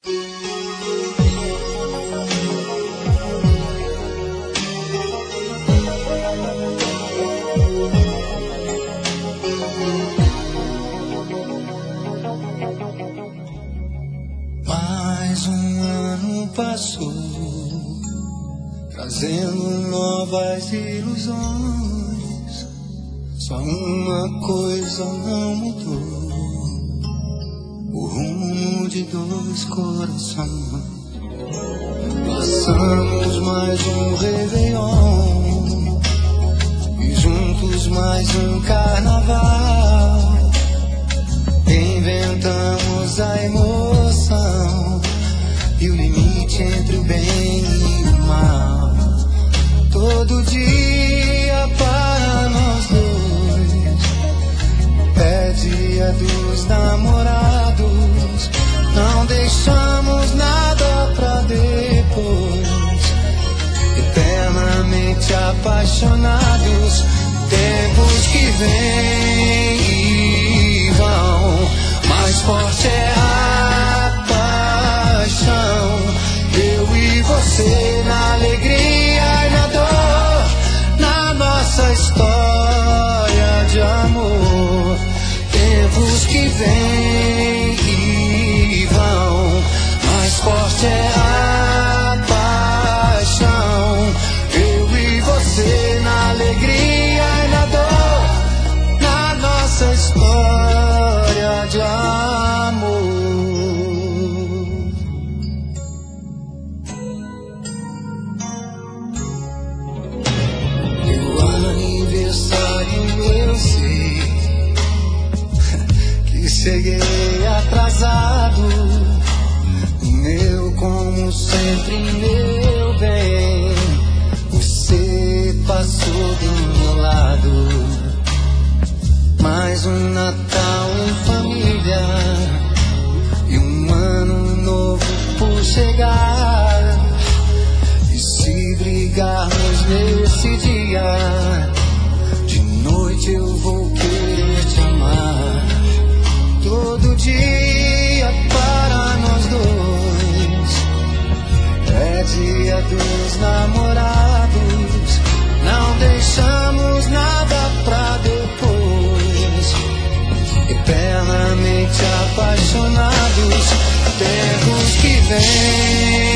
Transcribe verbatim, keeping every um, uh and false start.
Mais um ano passou, trazendo novas ilusões. Só uma coisa não mudou: o rumo de dois corações. Passamos mais um Réveillon e juntos mais um carnaval. Inventamos a emoção e o limite entre o bem e o mal. Todo dia para nós dois é dia dos namorados. Não deixamos nada pra depois, eternamente apaixonados. Tempos que vêm e vão, mais forte é a paixão. Eu e você na alegria e na dor, na nossa história de amor. Tempos que vêm e vão, mais forte é a paixão. Eu e você na alegria e na dor, na nossa história de amor. Meu aniversário eu sei que cheguei atrasado. Meu, como sempre, meu bem, você passou do meu lado. Mais um Natal em família e um ano novo por chegar. E se brigarmos nesse dia, de noite eu vou querer te amar. Todo dia para nós dois é dia dos namorados. Não deixamos nada pra depois, eternamente apaixonados. Tempos que vêm